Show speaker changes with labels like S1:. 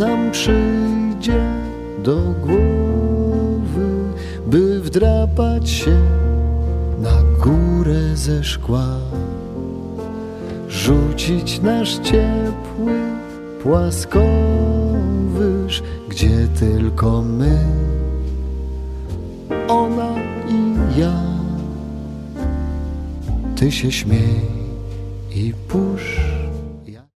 S1: nam przyjdzie do głowy, by wdrapać się na górę ze szkła, rzucić nasz ciepły, płaskowyż, gdzie tylko my, ona i ja. Ty się śmiej i pusz